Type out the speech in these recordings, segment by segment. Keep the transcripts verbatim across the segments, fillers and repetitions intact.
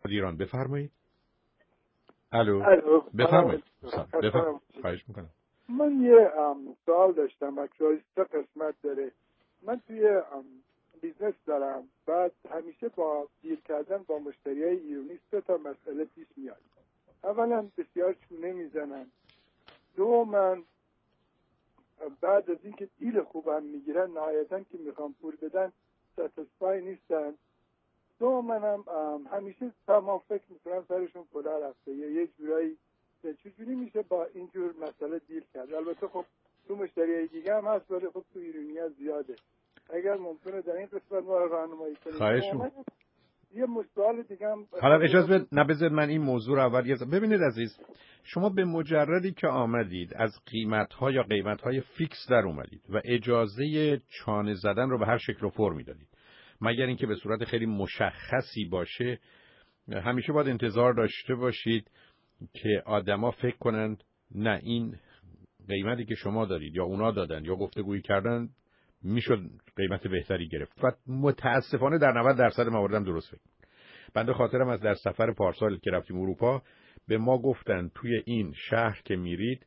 ایران. بفرمایید. الو. الو بفرمایید. بفرمایید. خواهش میکنم. من یه سوال داشتم، اکچوالی سه قسمت داره. من توی بیزنس دارم، بعد همیشه با دیل کردن با مشتریای ایرانی سه تا مسئله پیش میاد. اولا بسیار چونه میزنن. دو من بعد از اینکه دیل خوبم میگیرن نهایتاً که میخوام پول بدن ساتیسفای نیستن. دو منم همیشه تمام فکر میکنم سرشون کلا رفته یا یه جورایی. چجوری میشه با اینجور مسئله دیل کرد؟ البته خب تو مشتریای دیگه هم هست ولی خب تو ایرانی ها زیاده. اگر ممکنه در این قسمت ما راهنمایی کنید. خواهش یه سوال دیگه هم حالا اجازه بد نبذار من این موضوع رو اول یه ببینید عزیز، شما به مجردی که آمدید از قیمت‌ها یا قیمت‌های فیکس در اومدید و اجازه چانه زدن رو به هر شکل و فرمی دادید، مگر اینکه به صورت خیلی مشخصی باشه، همیشه باید انتظار داشته باشید که آدما فکر کنند نه این قیمتی که شما دارید یا اونا دادن یا گفتگویی کردن میشد قیمت بهتری گرفت و متاسفانه در نود درصد مواردم درست فکر. بنده خاطرم از در سفر پارسال که رفتیم اروپا به ما گفتن توی این شهر که میرید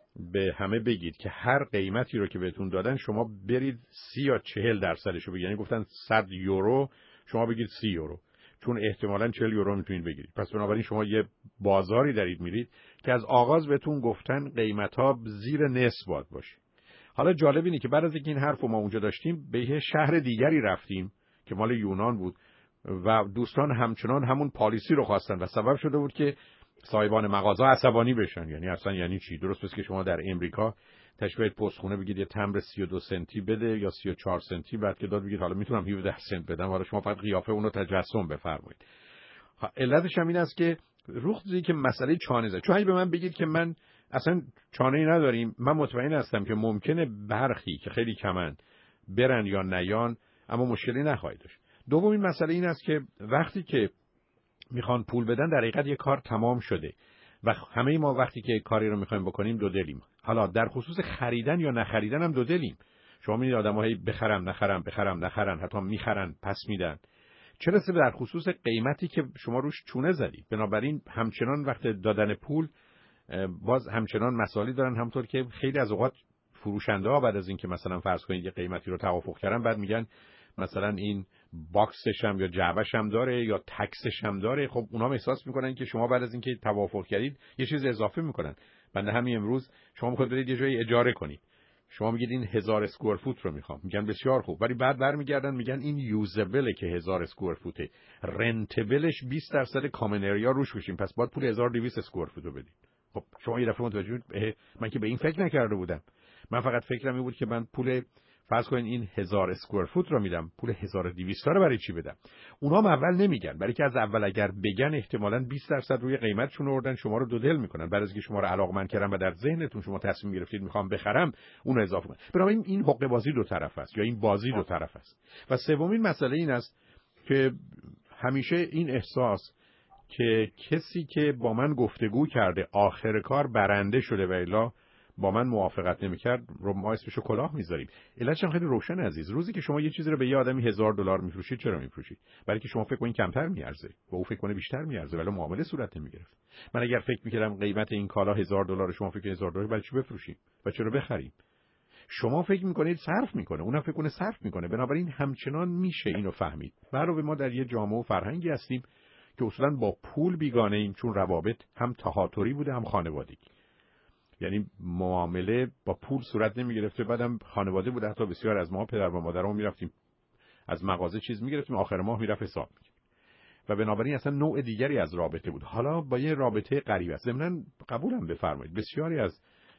به همه بگید که هر قیمتی رو که بهتون دادن شما برید سی یا چهل درصدش رو بگید، یعنی گفتن صد یورو شما بگید سی یورو، چون احتمالاً چهل یورو میتونید بگیرید. پس بنابراین شما یه بازاری دارید میرید که از آغاز بهتون گفتن قیمت‌ها زیر نصف باید باشه. حالا جالب اینه که بعد از اینکه این حرفو ما اونجا داشتیم به یه شهر دیگری رفتیم که مال یونان بود و دوستان همچنان همون پالیسی رو خواستن و سبب شده بود که صاحبان مغازه عصبانی بشن. یعنی اصلا یعنی چی؟ درست است که شما در امریکا تشبیه پستخونه بگید یه تمبر سی و دو سنتی بده یا سی و چهار سنتی، بعد که داد بگید حالا میتونم هفده سنت بدم، حالا شما فقط قیافه اون رو تجسم بفرمایید. علتش هم این است که روخزی که مسئله چانه زد. چون اگه به من بگید که من اصلا چانه‌ای نداریم، من مطمئن هستم که ممکنه برخی که خیلی کمن برن یا نیان، اما مشکلی نخواهید داشت. دومین مسئله این است که وقتی که میخوان پول بدن در حقیقت یک کار تمام شده و همه ما وقتی که کاری رو میخوایم بکنیم دو دلیم. حالا در خصوص خریدن یا نخریدن هم دو دلیم. شما میبینید آدم‌های بخرم نخرم بخرم نخرن، حتی میخرن پس میدن. چه رسه در خصوص قیمتی که شما روش چونه زدید. بنابراین همچنان وقت دادن پول باز همچنان مسائلی دارن، همونطور که خیلی از اوقات فروشنده‌ها بعد از اینکه مثلا فرض کنید یه قیمتی رو توافق کردن بعد میگن مثلا این باکسش هم یا جعبه‌ش هم داره یا تکسش هم داره. خب اونها هم احساس میکنن که شما بعد از اینکه توافق کردید یه چیز اضافه میکنن. بنده همین امروز شما میخواید برید یه جایی اجاره کنید، شما میگید این هزار اسکوئر فوت رو میخوام، میگن بسیار خوب، ولی بعد برمیگردن میگن این یوزبله که هزار اسکوئر فوته، رنتبلش بیست درصد کامن اریا روش میشیم، پس باید پول هزار و دویست اسکوئر فوت رو بدید. خب شما یه دفعه متوجه شدید من که به این فکر نکرده بودم. من فقط فکرم این بود که من پول فرض کنین این هزار اسکوئر فوت رو میدم، پول هزار و دویست رو برای چی بدم؟ اونها هم اول نمیگن، برای که از اول اگر بگن احتمالاً بیست درصد روی قیمتشون آوردن، شما رو دو دل میکنن. بعد از اینکه شما رو علاقمند کردن و در ذهنتون شما تصمیم گرفتید میخوام بخرم، اون رو اضافه کنن. بنابراین این حقه بازی دو طرف است یا این بازی دو طرف است. و سومین مسئله این است که همیشه این احساس که کسی که با من گفتگو کرده آخر کار برنده شده و الا با من موافقت نمی‌کرد رو ما اسمشو کلاه می‌ذاریم. علتش خیلی روشن عزیز. روزی که شما یه چیزی رو به یه آدمی هزار دلار می‌فروشید، چرا می‌فروشید؟ برای که شما فکر کنید کمتر می‌ارزه و او فکر کنه بیشتر می‌ارزه، ولی معامله صورت نمی‌گرفت. من اگر فکر می‌کردم قیمت این کالا هزار دلار، شما فکر کنید هزار دلار، برای چی بفروشیم؟ و چرا بخریم؟ شما فکر می‌کنید صرف می‌کنه، اونم فکر کنه صرف می‌کنه. بنابراین همچنان میشه اینو فهمید. علاوه ما در یه جامعه و فرهنگی هستیم که اصولاً با پول بیگانه ایم، چون روابط هم تهاتری بوده هم خانوادگی. یعنی معامله با پول صورت نمی گرفته. بعدم خانواده بوده، حتی بسیار از ما پدر و مادرمون میرفتیم از مغازه چیز میگرفتیم، آخر ماه میرفت حساب میکرد و بنابراین اصلا نوع دیگری از رابطه بود. حالا با یه رابطه غریب است. ضمناً قبولم بفرمایید بسیاری از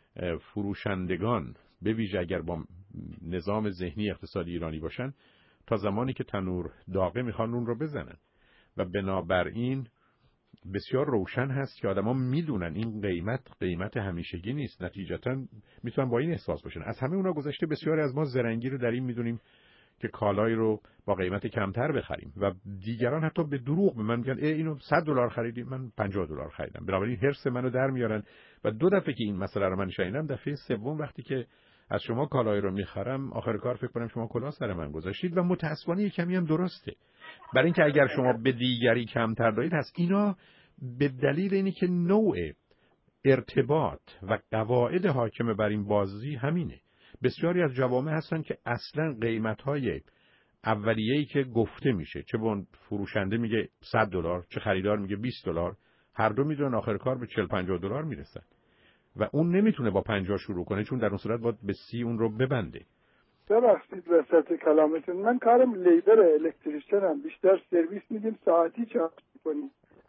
فروشندگان به ویژه اگر با نظام ذهنی اقتصادی ایرانی باشن، تا زمانی که تنور داغه میخوان اون رو بزنن و بنابراین بسیار روشن هست که آدما میدونن این قیمت قیمت همیشگی نیست. نتیجتا میتونن با این احساس باشن. از همه اونا گذشته بسیاری از ما زرنگی رو در این میدونیم که کالایی رو با قیمت کمتر بخریم و دیگران حتی به دروغ به من میگن ای اینو صد دلار خریدی، من پنجاه دلار خریدم. بنابراین حرص منو در میارن و دو دفعه که این مسئله رو من شنیدم، دفعه سوم وقتی که از شما کالایی رو میخرم آخر کار فکر کنم شما کلاه سر من گذاشتید و متأسفانه کمی هم درسته. برای اینکه اگر شما به دیگری کمتر دارید هست، اینا به دلیل اینی که نوع ارتباط و قواعد حاکم بر این بازی همینه. بسیاری از جوامع هستن که اصلا قیمت‌های اولیه‌ای که گفته میشه، چه به فروشنده میگه صد دلار، چه خریدار میگه بیست دلار، هر دو میدونن آخر کار به چهل پنجاه دلار میرسن و اون نمیتونه با پنجاه شروع کنه، چون در اون صورت باید به سی اون رو ببنده. ببخشید وسط کلامتون، من کارم لیبر الکتریشنم، بیشتر سرویس میدیم، ساعتی چارج میکنیم.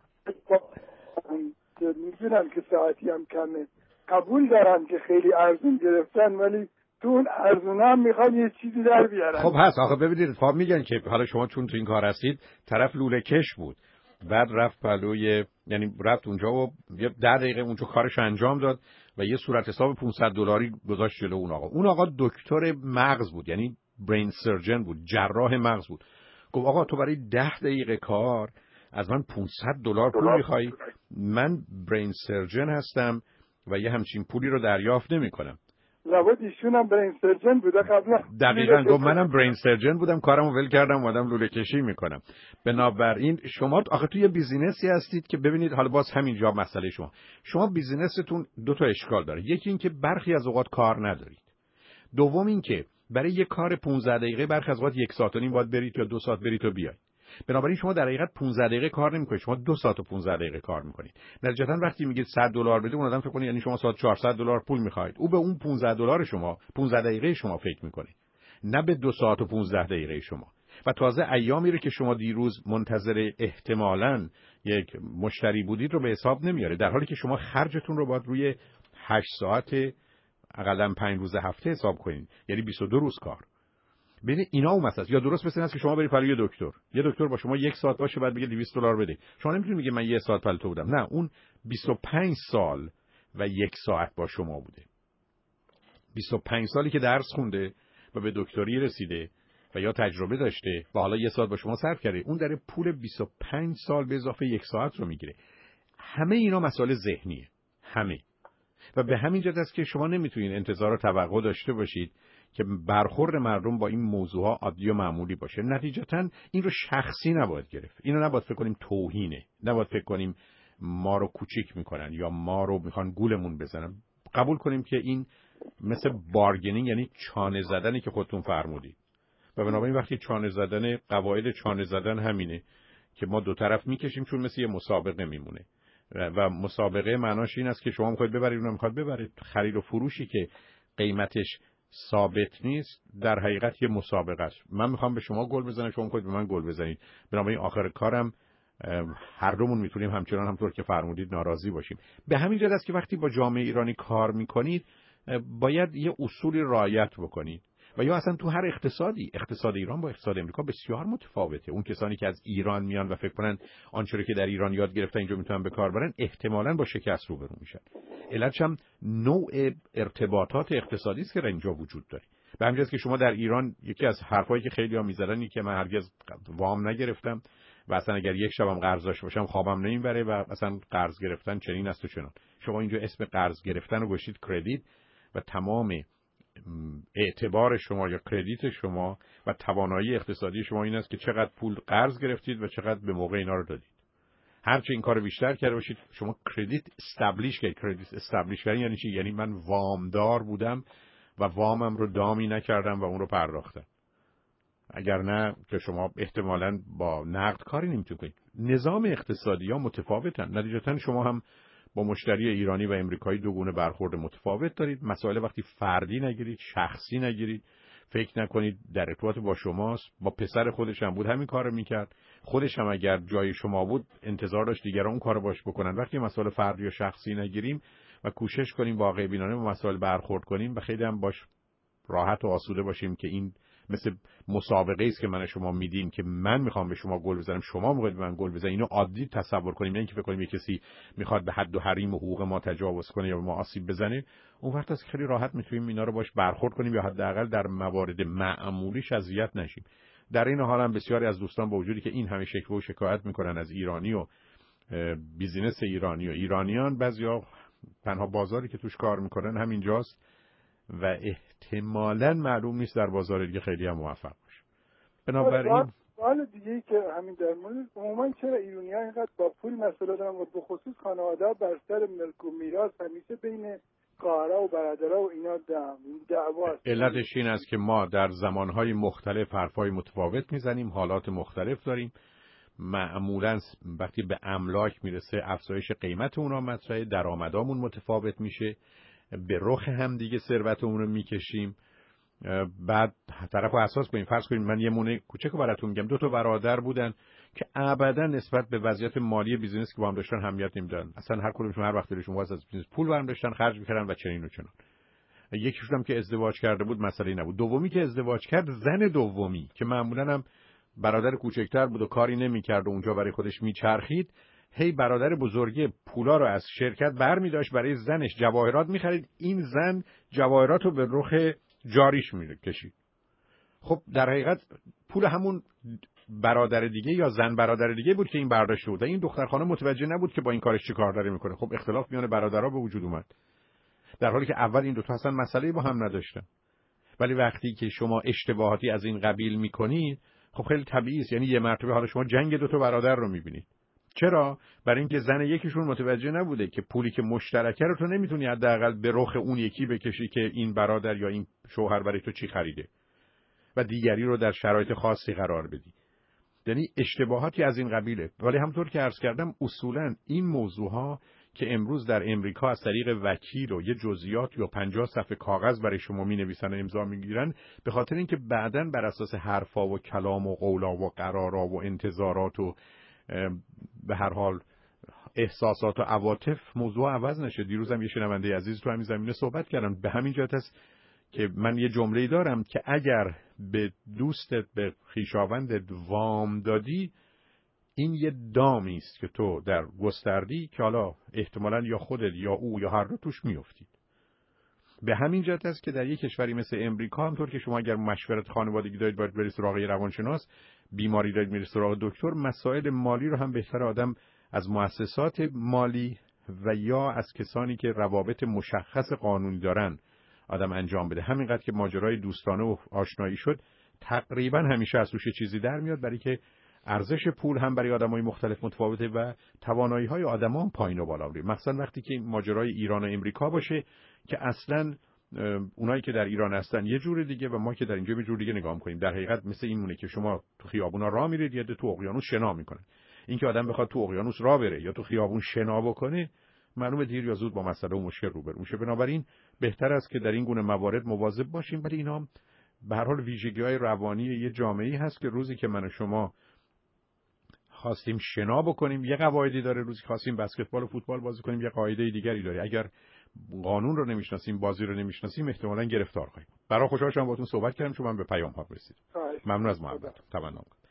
میدونم که ساعتی هم کمه، قبول دارم که خیلی ارزون گرفتن، ولی تو اون ارزون هم میخوان یه چیزی در بیارن. خب هست آخه ببینید، فهم میگن که حالا شما چون تو این کار هستید، طرف لوله کش بود، بعد رفت پلوی، یعنی رفت اونجا و یه ده دقیقه اونجا کارش انجام داد و یه صورت حساب پانصد دلاری گذاشت جلو اون آقا. اون آقا دکتر مغز بود، یعنی برین سرجن بود، جراح مغز بود. گفت آقا تو برای ده دقیقه کار از من پانصد دلار پول میخوای؟ من برین سرجن هستم و یه همچین پولی رو دریافت نمی‌کنم. لابد ایشون هم برین سرجن بوده قبلا. دقیقاً گفت منم برین سرجن بودم، کارمو ول کردم اومدم لوله کشی میکنم. بنابراین شما آخه توی بیزینسی هستید که ببینید، حالا باز همینجا مسئله شما شما بیزینستون دو تا اشکال داره. یکی این که برخی از اوقات کار ندارید. دوم این که برای یه کار پانزده دقیقه برخی از اوقات یک ساعت و نیم باید برید یا دو ساعت برید و بیاید. بنابراین شما در حقیقت پانزده دقیقه کار نمی‌کنید، شما دو ساعت و پانزده دقیقه کار می‌کنید. نتیجتاً وقتی میگید صد دلار بده، اون آدم فکر کنه یعنی شما ساعت چهارصد دلار پول می‌خواید. او به اون پانزده دلار شما، پانزده دقیقه شما فکر می‌کنه، نه به دو ساعت و پانزده دقیقه شما. و تازه ایامی رو که شما دیروز منتظر احتمالاً یک مشتری بودید رو به حساب نمیاره، در حالی که شما خرجتون رو باید روی هشت ساعت حداقل پنج روز هفته حساب کنید، یعنی بیست و دو روز کار. ببین اینا اون مسئله. یا درست مثل این است که شما برید پلوی یه دکتر، یه دکتر با شما یک ساعت باشه بعد بگه دویست دلار بده. شما نمیتونید بگید من یه ساعت پلو تو بودم. نه، اون بیست و پنج سال و یک ساعت با شما بوده. بیست و پنج سالی که درس خونده و به دکتری رسیده و یا تجربه داشته و حالا یه ساعت با شما صرف کرده، اون داره پول بیست و پنج سال به اضافه یک ساعت رو میگیره. همه اینا مسائل ذهنیه، همه. و به همین جهت است که شما نمیتونید انتظار و توقع داشته باشید که برخورد مردم با این موضوعها عادی و معمولی باشه. نتیجتاً این رو شخصی نباید گرفت. اینو نباید فکر کنیم توهینه، نباید فکر کنیم ما رو کوچیک میکنن یا ما رو میخوان گولمون بزنن. قبول کنیم که این مثل بارگینینگ، یعنی چانه زدنی که خودتون فرمودید. و بنابراین وقتی چانه زدن، قواعد چانه زدن همینه که ما دو طرف میکشیم، چون مثل یه مسابقه میمونه. و مسابقه معناش این است که شما میخواید ببرید، اونم میخواد ببرید. خرید و فروشی که قیمتش ثابت نیست در حقیقت یه مسابقه است. من میخوام به شما گل بزنم، شما میخواید به من گل بزنید. بنابراین آخر کارم هر دومون میتونیم همچنان همطور که فرمودید ناراضی باشیم. به همین جهت است که وقتی با جامعه ایرانی کار میکنید باید یه اصولی رعایت بکنید. و یا اصلا تو هر اقتصادی، اقتصاد ایران با اقتصاد امریکا بسیار متفاوته. اون کسانی که از ایران میان و فکر کنن آنچه که در ایران یاد گرفتن اینجا میتونن به کار برن، احتمالاً با شکست روبرو میشن. علتش هم نوع ارتباطات اقتصادی است که اینجا وجود داره. به همین جهت که شما در ایران، یکی از حرفایی که خیلی‌ها میزنن اینه که من هرگز وام نگرفتم و اصلا اگر یک شبم قرض داشته باشم خوابم نمیبره و اصلا قرض گرفتن چنین است و چنان. شما اینجا اسم قرض گرفتن رو گذاشتید کردیت و تمام اعتبار شما یا کردیت شما و توانایی اقتصادی شما این است که چقدر پول قرض گرفتید و چقدر به موقع اینا رو دادید. هرچه این کارو بیشتر کرده باشید، شما کردیت استابلیش کردید. کردیت استابلیش کردن یعنی چی؟ یعنی من وامدار بودم و وامم رو دامی نکردم و اون رو پرداختم. اگر نه که شما احتمالاً با نقد کاری نمیتونید کنید. نظام اقتصادی ها متفاوتن. نتیجتاً شما هم با مشتری ایرانی و امریکایی دو گونه برخورد متفاوت دارید. مسائل وقتی فردی نگیرید، شخصی نگیرید. فکر نکنید در ارتباط با شماست. با پسر خودش هم بود همین کارو میکرد. خودش هم اگر جای شما بود انتظار داشت دیگران اون کارو باش بکنن. وقتی مسائل فردی و شخصی نگیریم و کوشش کنیم واقع بینانه با مسائل برخورد کنیم و خیلی هم باش راحت و آسوده باشیم که این مثل مسابقه است که من شما میدیم که من میخوام به شما گل بزنم، شما میخواید به من گل بزنید. اینو عادی تصور کنیم، نه اینکه فکر کنیم یک کسی میخواد به حد و حریم و حقوق ما تجاوز کنه یا به ما آسیب بزنه. اون وقت است که خیلی راحت میتونیم اینا رو باش برخورد کنیم یا حداقل در موارد معمولیش اذیت نشیم. در این حال هم بسیاری از دوستان با وجودی که این همه شکوه و شکایت میکنن از ایرانی و بیزینس ایرانی و ایرانیان، بعضیا تنها بازاری که توش کار میکنن همینجاست و احتمالاً معلوم نیست در بازار دیگه خیلی هم موفق باشه. بنابراین سوال دیگه ای که همین در مورد عموما چرا ایرانی‌ها اینقدر با پول مسئله دارن و به خصوص خانواده‌ها بر سر ملک و میراث همیشه بین خواهرها و برادرها و اینا دعوا است؟ علتش این است که ما در زمانهای مختلف حرفای متفاوت میزنیم، حالات مختلف داریم. معمولاً وقتی به املاک میرسه افزایش قیمت اونا مطرحه، درآمدامون متفاوت میشه، به رخ هم دیگه ثروتمون رو میکشیم. بعد طرفو اساس کنیم، فرض کنیم من یه مونه کوچیکو براتون میگم، دو تا برادر بودن که ابدا نسبت به وضعیت مالی بیزینس که با هم داشتن اهمیت نمیدادن. اصلا هر کدومشون هر وقت دلشون خواست از بیزینس پول برام داشتن خرج میکردن و چنین و چنان. یکیشون هم که ازدواج کرده بود مسئله نبود. دومی که ازدواج کرد، زن دومی که معمولا هم برادر کوچکتر بود و کاری نمیکرد و اونجا برای خودش میچرخید، هی برادر بزرگی پولا رو از شرکت برمی‌داشت برای زنش جواهرات می‌خرید. این زن جواهرات رو به رخ جاریش می‌کشید. خب در حقیقت پول همون برادر دیگه یا زن برادر دیگه بود که این برداشت بود. این دختر خانم متوجه نبود که با این کارش چه کار داره میکنه. خب اختلاف میان برادرها به وجود اومد، در حالی که اول این دو تا اصلا مسئله با هم نداشتن. ولی وقتی که شما اشتباهاتی از این قبیل میکنید، خب خیلی طبیعی است. یعنی یه مرتبه حالا شما جنگ دو تا برادر رو میبینید. چرا؟ برای اینکه زن یکیشون متوجه نبوده که پولی که مشترکه رو تو نمیتونی حداقل به رخ اون یکی بکشی که این برادر یا این شوهر برای تو چی خریده و دیگری رو در شرایط خاصی قرار بدی. یعنی اشتباهاتی از این قبیله. ولی همونطور که عرض کردم اصولاً این موضوعها که امروز در امریکا از طریق وکیل و یه جزئیات یا پنجاه صفحه کاغذ برای شما می‌نویسن و امضا می‌گیرن، به خاطر اینکه بعداً بر اساس حرفا و کلام و قولا و قرارا و انتظارات و به هر حال احساسات و عواطف موضوع عوض نشه. دیروزم یه شنونده عزیز تو همین زمینه صحبت کردن. به همین جهت است که من یه جمله‌ای دارم که اگر به دوستت، به خویشاوندت وام دادی، این یه دامی است که تو در گستردی که حالا احتمالاً یا خودت یا او یا هر دو توش میافتید. به همین جهت است که در یک کشوری مثل امریکا همطور که شما اگر مشورت خانوادگی دارید باید برید سراغ روانشناس، بیماری دارید میرید سراغ دکتر، مسائل مالی رو هم بهتر آدم از مؤسسات مالی و یا از کسانی که روابط مشخص قانونی دارن آدم انجام بده. همینقدر که ماجرای دوستانه و آشنایی شد تقریبا همیشه از توش چیزی در میاد، برای که ارزش پول هم برای آدمای مختلف متفاوته و توانایی‌های آدم‌ها هم پایین و بالا میره. مثلا وقتی که ماجرای ایران و امریکا باشه که اصلاً اونایی که در ایران هستن یه جور دیگه و ما که در اینجا یه جور دیگه نگاه می‌کنیم. در حقیقت مثل این مونه که شما تو خیابونا راه میرید یا تو اقیانوس شنا میکنن. این که آدم بخواد تو اقیانوس راه بره یا تو خیابون شنا بکنه، معلومه دیر یا زود با مسئله و مشکل روبرو میشه. بنابراین بهتر است که در این گونه موارد مواظب باشیم. ولی اینا به هر حال ویژگی‌های روانی یه جامعه‌ای هست که روزی که من و شما خواستیم شنا بکنیم یه قواعدی داره، روزی خواستیم بسکتبال و فوتبال بازی کنیم یه قاعده دیگری داره. اگر قانون رو نمیشناسیم، بازی رو نمیشناسیم، احتمالاً گرفتار خواهیم. برای خوشحال شدم باهاتون صحبت کردم چون من به پیام ها رسیدم. ممنون از محبتتون. تمام.